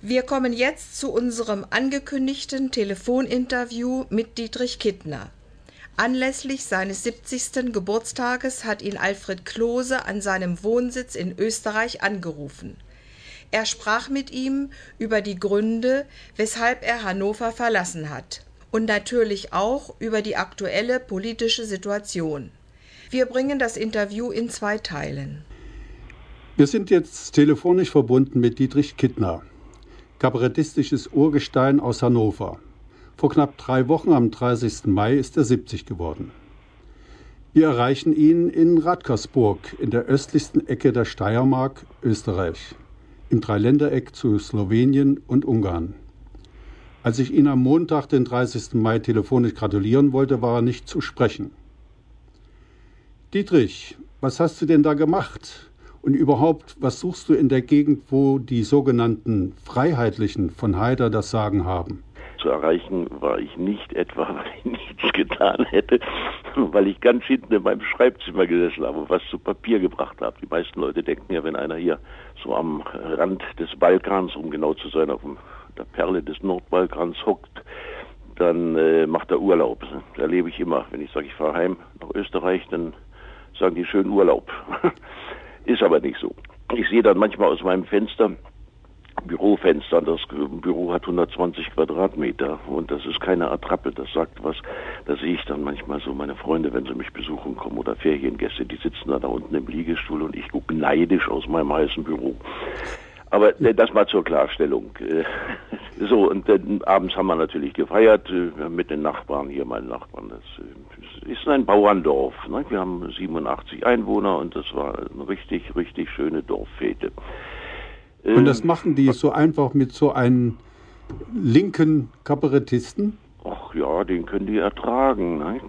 Wir kommen jetzt zu unserem angekündigten Telefoninterview mit Dietrich Kittner. Anlässlich seines 70. Geburtstages hat ihn Alfred Klose an seinem Wohnsitz in Österreich angerufen. Er sprach mit ihm über die Gründe, weshalb er Hannover verlassen hat, und natürlich auch über die aktuelle politische Situation. Wir bringen das Interview in 2 Teilen. Wir sind jetzt telefonisch verbunden mit Dietrich Kittner, kabarettistisches Urgestein aus Hannover. Vor knapp 3 Wochen, am 30. Mai, ist er 70 geworden. Wir erreichen ihn in Radkersburg, in der östlichsten Ecke der Steiermark, Österreich, im Dreiländereck zu Slowenien und Ungarn. Als ich ihn am Montag, den 30. Mai, telefonisch gratulieren wollte, war er nicht zu sprechen. Dietrich, was hast du denn da gemacht? Und überhaupt, was suchst du in der Gegend, wo die sogenannten Freiheitlichen von Haider das Sagen haben? Zu erreichen war ich nicht etwa, weil ich nichts getan hätte, weil ich ganz hinten in meinem Schreibzimmer gesessen habe und was zu Papier gebracht habe. Die meisten Leute denken ja, wenn einer hier so am Rand des Balkans, um genau zu sein, auf der Perle des Nordbalkans hockt, dann macht er Urlaub. Das erlebe ich immer. Wenn ich sage, ich fahre heim nach Österreich, dann sagen die schön Urlaub. Ist aber nicht so. Ich sehe dann manchmal aus meinem Fenster, Bürofenster, das Büro hat 120 Quadratmeter und das ist keine Attrappe, das sagt was. Da sehe ich dann manchmal so meine Freunde, wenn sie mich besuchen kommen oder Feriengäste, die sitzen da unten im Liegestuhl und ich gucke neidisch aus meinem heißen Büro. Aber das mal zur Klarstellung. So, und dann abends haben wir natürlich gefeiert mit den Nachbarn hier, meinen Nachbarn. Das ist ein Bauerndorf. Ne? Wir haben 87 Einwohner und das war eine richtig, richtig schöne Dorffete. Und das machen die so einfach mit so einem linken Kabarettisten? Ach ja, den können die ertragen. Ne?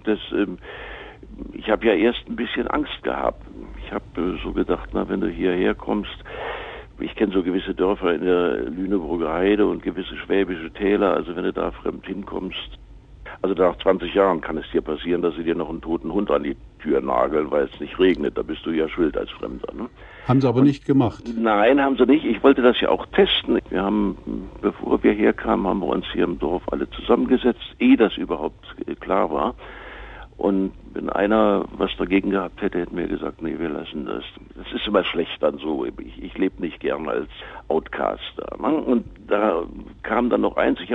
Ich habe ja erst ein bisschen Angst gehabt. Ich habe so gedacht, na, wenn du hierher kommst, ich kenne so gewisse Dörfer in der Lüneburger Heide und gewisse schwäbische Täler, also wenn du da fremd hinkommst, also nach 20 Jahren kann es dir passieren, dass sie dir noch einen toten Hund an die Tür nageln, weil es nicht regnet, da bist du ja schuld als Fremder. Ne? Haben sie aber nicht gemacht? Nein, haben sie nicht. Ich wollte das ja auch testen. Wir haben, bevor wir herkamen, haben wir uns hier im Dorf alle zusammengesetzt, ehe das überhaupt klar war. Und wenn einer was dagegen gehabt hätte, hätten wir gesagt, nee, wir lassen das. Das ist immer schlecht dann so. Ich lebe nicht gern als Outcaster. Ne? Und da kam dann noch eins,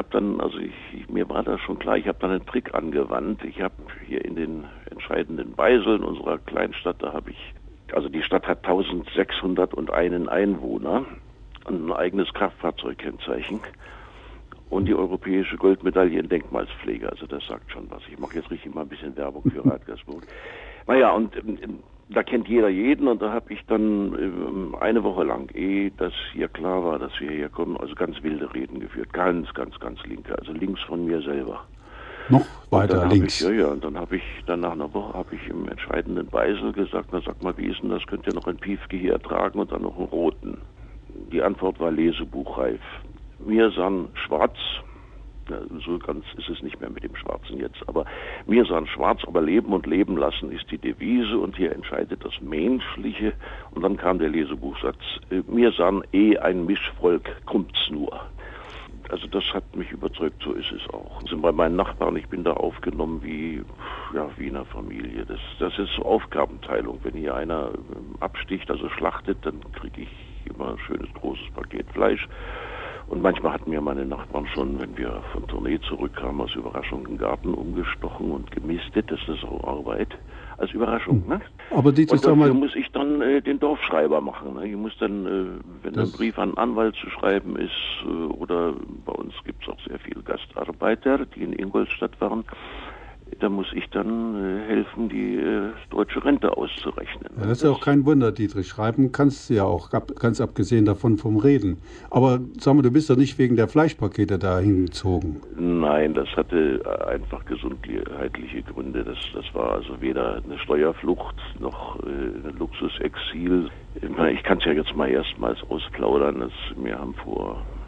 mir war das schon klar, ich habe dann einen Trick angewandt. Ich habe hier in den entscheidenden Beiseln unserer Kleinstadt, also die Stadt hat 1601 Einwohner und ein eigenes Kraftfahrzeugkennzeichen. Und die europäische Goldmedaille in Denkmalspflege, also das sagt schon was. Ich mache jetzt richtig mal ein bisschen Werbung für Radkersburg. Naja, und da kennt jeder jeden und da habe ich dann eine Woche lang, ehe das hier klar war, dass wir hier kommen, also ganz wilde Reden geführt. Ganz, ganz, ganz linke, also links von mir selber. Noch weiter links? Und dann habe ich, nach einer Woche im entscheidenden Beisel gesagt, na sag mal, wie ist denn das, könnt ihr noch ein Piefke hier ertragen und dann noch einen roten? Die Antwort war lesebuchreif. Wir sahen schwarz, so ganz ist es nicht mehr mit dem Schwarzen jetzt, aber wir sahen schwarz, aber leben und leben lassen ist die Devise und hier entscheidet das Menschliche. Und dann kam der Lesebuchsatz, wir sahen ein Mischvolk, kommt's nur. Also das hat mich überzeugt, so ist es auch. Sind bei meinen Nachbarn, ich bin da aufgenommen wie in einer Familie. Das ist so Aufgabenteilung. Wenn hier einer absticht, also schlachtet, dann kriege ich immer ein schönes großes Paket Fleisch. Und manchmal hatten mir meine Nachbarn schon, wenn wir von Tournee zurückkamen, aus Überraschung den Garten umgestochen und gemistet. Das ist auch Arbeit. Als Überraschung, ne? Aber die und dafür muss ich dann den Dorfschreiber machen. Ne? Ich muss dann, wenn ein Brief an einen Anwalt zu schreiben ist, oder bei uns gibt es auch sehr viele Gastarbeiter, die in Ingolstadt waren, da muss ich dann helfen, die deutsche Rente auszurechnen. Ja, das ist ja auch kein Wunder, Dietrich. Schreiben kannst du ja auch, ganz abgesehen davon vom Reden. Aber sag mal, du bist doch nicht wegen der Fleischpakete da hingezogen. Nein, das hatte einfach gesundheitliche Gründe. Das war also weder eine Steuerflucht noch ein Luxusexil. Ich kann es ja jetzt mal erstmals ausplaudern. Wir haben vor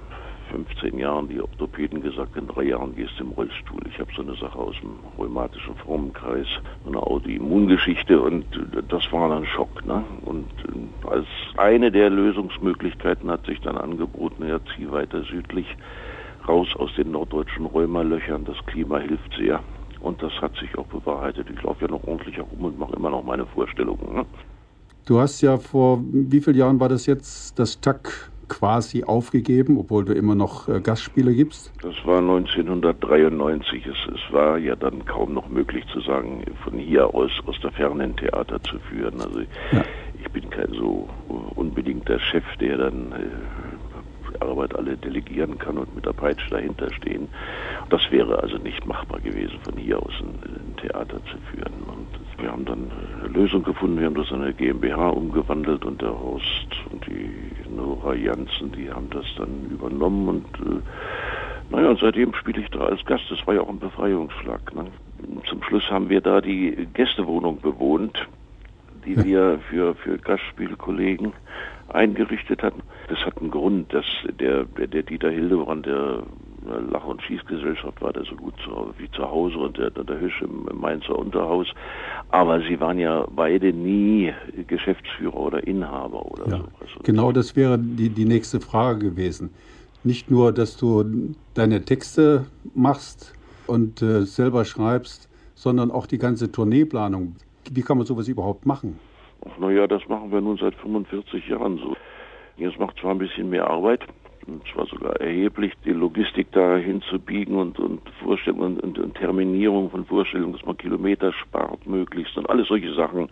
15 Jahren die Orthopäden gesagt, in 3 Jahren gehst du im Rollstuhl. Ich habe so eine Sache aus dem rheumatischen Formenkreis, so eine Autoimmungeschichte, und das war dann Schock. Ne? Und als eine der Lösungsmöglichkeiten hat sich dann angeboten, ja, zieh weiter südlich, raus aus den norddeutschen Rheumalöchern. Das Klima hilft sehr. Und das hat sich auch bewahrheitet. Ich laufe ja noch ordentlich herum und mache immer noch meine Vorstellungen. Ne? Du hast ja vor, wie vielen Jahren war das jetzt, das TAC quasi aufgegeben, obwohl du immer noch Gastspiele gibst? Das war 1993. Es war ja dann kaum noch möglich zu sagen, von hier aus der Ferne ein Theater zu führen. Also ja. Ich bin kein so unbedingter Chef, der dann Arbeit alle delegieren kann und mit der Peitsche dahinter stehen. Das wäre also nicht machbar gewesen, von hier aus ein Theater zu führen. Und wir haben dann eine Lösung gefunden, wir haben das in eine GmbH umgewandelt und der Horst und die Nora Jansen, die haben das dann übernommen und und seitdem spiele ich da als Gast. Das war ja auch ein Befreiungsschlag. Ne? Zum Schluss haben wir da die Gästewohnung bewohnt, die wir für Gastspielkollegen eingerichtet hatten. Das hat einen Grund, dass der Dieter Hildebrand, der Lach- und Schießgesellschaft, war der so gut wie zu Hause, und der Hüsch im Mainzer Unterhaus. Aber sie waren ja beide nie Geschäftsführer oder Inhaber oder ja, sowas. Genau, das wäre die nächste Frage gewesen. Nicht nur, dass du deine Texte machst und selber schreibst, sondern auch die ganze Tourneeplanung. Wie kann man sowas überhaupt machen? Naja, das machen wir nun seit 45 Jahren so. Es macht zwar ein bisschen mehr Arbeit, und zwar sogar erheblich, die Logistik da hinzubiegen und Vorstellungen und Terminierung von Vorstellungen, dass man Kilometer spart möglichst und alles solche Sachen.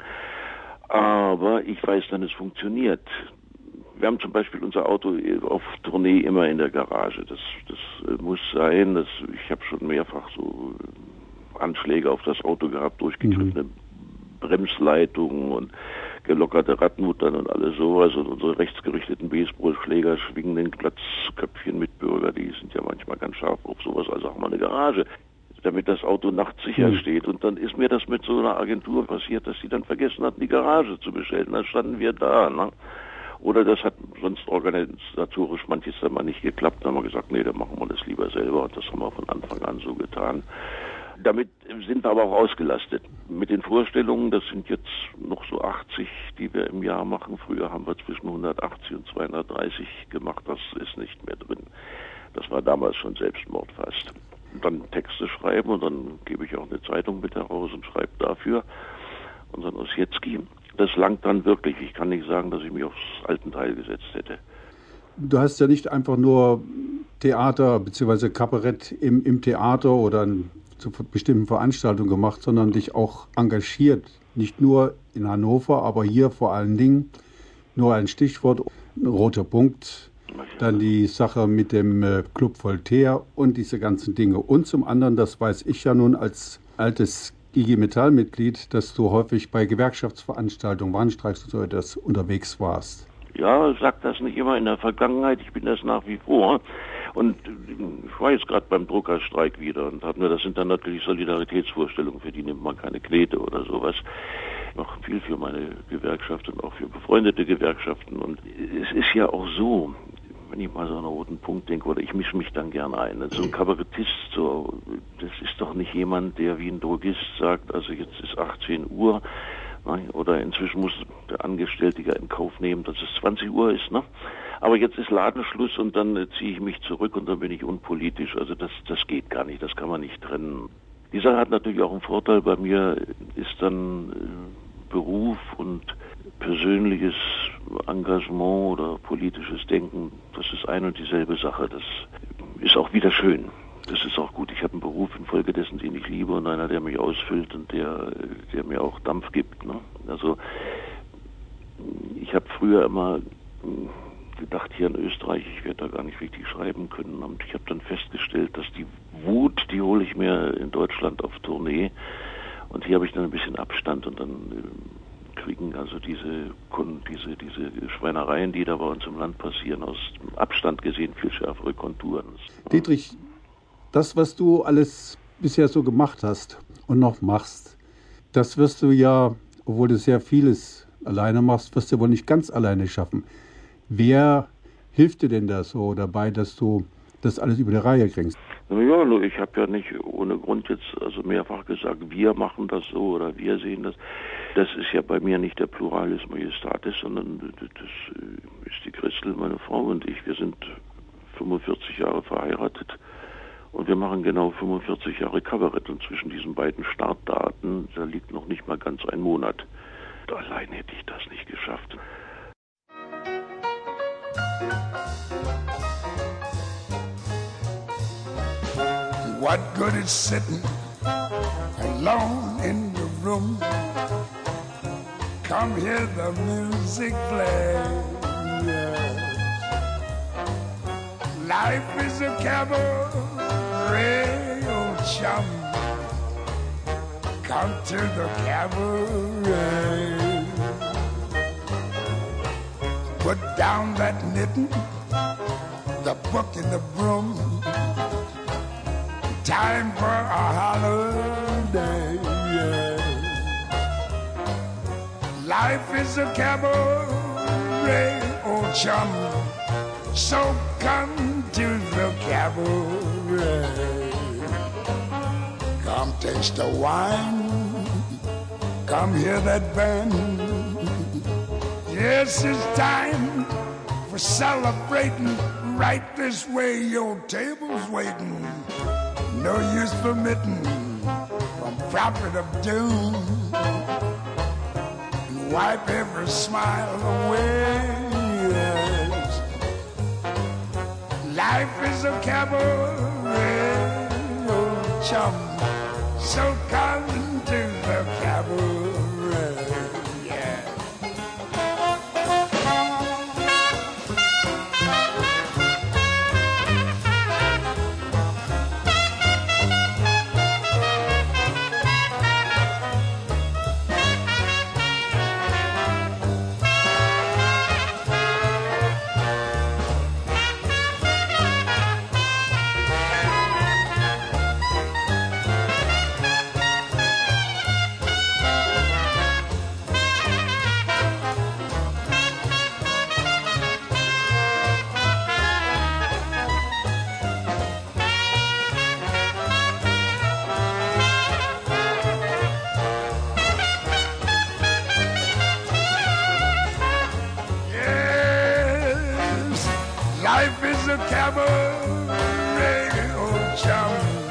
Aber ich weiß dann, es funktioniert. Wir haben zum Beispiel unser Auto auf Tournee immer in der Garage. Das muss sein. Ich habe schon mehrfach so Anschläge auf das Auto gehabt, durchgegriffene Bremsleitungen und gelockerte Radmuttern und alles sowas, und unsere rechtsgerichteten Baseballschläger schwingen den Glatzköpfchen Mitbürger, die sind ja manchmal ganz scharf auf sowas, also auch mal eine Garage, damit das Auto nachts sicher steht. Und dann ist mir das mit so einer Agentur passiert, dass die dann vergessen hatten, die Garage zu bestellen. Dann standen wir da, ne? Oder das hat sonst organisatorisch manches dann mal nicht geklappt. Dann haben wir gesagt, nee, dann machen wir das lieber selber, und das haben wir von Anfang an so getan. Damit sind wir aber auch ausgelastet. Mit den Vorstellungen, das sind jetzt noch so 80, die wir im Jahr machen. Früher haben wir zwischen 180 und 230 gemacht. Das ist nicht mehr drin. Das war damals schon Selbstmord fast. Und dann Texte schreiben, und dann gebe ich auch eine Zeitung mit heraus und schreibe dafür unseren Ossietzky. Das langt dann wirklich. Ich kann nicht sagen, dass ich mich aufs Altenteil gesetzt hätte. Du hast ja nicht einfach nur Theater bzw. Kabarett im Theater oder zu bestimmten Veranstaltungen gemacht, sondern dich auch engagiert. Nicht nur in Hannover, aber hier vor allen Dingen. Nur ein Stichwort, Roter Punkt, dann die Sache mit dem Club Voltaire und diese ganzen Dinge. Und zum anderen, das weiß ich ja nun als altes IG Metall-Mitglied, dass du häufig bei Gewerkschaftsveranstaltungen, Warnstreiks und so etwas unterwegs warst. Ja, ich sag das nicht immer in der Vergangenheit, ich bin das nach wie vor. Und ich war jetzt gerade beim Druckerstreik wieder und das sind dann natürlich Solidaritätsvorstellungen, für die nimmt man keine Knete oder sowas. Ich mache viel für meine Gewerkschaft und auch für befreundete Gewerkschaften. Und es ist ja auch so, wenn ich mal so einen roten Punkt denke, oder ich mische mich dann gerne ein. So ein Kabarettist, das ist doch nicht jemand, der wie ein Drogist sagt, also jetzt ist 18 Uhr, oder inzwischen muss der Angestellte ja in Kauf nehmen, dass es 20 Uhr ist, ne? Aber jetzt ist Ladenschluss und dann ziehe ich mich zurück und dann bin ich unpolitisch. Also das geht gar nicht, das kann man nicht trennen. Die Sache hat natürlich auch einen Vorteil. Bei mir ist dann Beruf und persönliches Engagement oder politisches Denken, das ist ein und dieselbe Sache. Das ist auch wieder schön. Das ist auch gut. Ich habe einen Beruf infolgedessen, den ich liebe, und einer, der mich ausfüllt und der mir auch Dampf gibt. Ne? Also ich habe früher immer gedacht, hier in Österreich, ich werde da gar nicht richtig schreiben können. Und ich habe dann festgestellt, dass die Wut, die hole ich mir in Deutschland auf Tournee. Und hier habe ich dann ein bisschen Abstand, und dann kriegen also diese Schweinereien, die da bei uns im Land passieren, aus Abstand gesehen viel schärfere Konturen. Dietrich, das, was du alles bisher so gemacht hast und noch machst, das wirst du ja, obwohl du sehr vieles alleine machst, wirst du wohl nicht ganz alleine schaffen. Wer hilft dir denn da so dabei, dass du das alles über die Reihe kriegst. Naja, ich habe ja nicht ohne Grund jetzt also mehrfach gesagt, wir machen das so oder wir sehen das. Das ist ja bei mir nicht der Pluralis Majestatis, sondern das ist die Christel, meine Frau und ich. Wir sind 45 Jahre verheiratet und wir machen genau 45 Jahre Kabarett. Und zwischen diesen beiden Startdaten, da liegt noch nicht mal ganz ein Monat. Allein hätte ich das nicht geschafft. What good is sitting alone in the room? Come hear the music play. Life is a cabaret, old chum. Come to the cabaret. Put down that knitting, the book and the broom. Time for a holiday, yeah. Life is a cabaret, old chum. So come to the cabaret. Come taste the wine. Come hear that band. Yes, it's time for celebrating. Right this way, your table's waiting. No use permitting from prophet of doom. And wipe every smile away. Yes. Life is a cabaret, old chum. So come to the cabaret. Yeah. Life is a cabaret, old chum.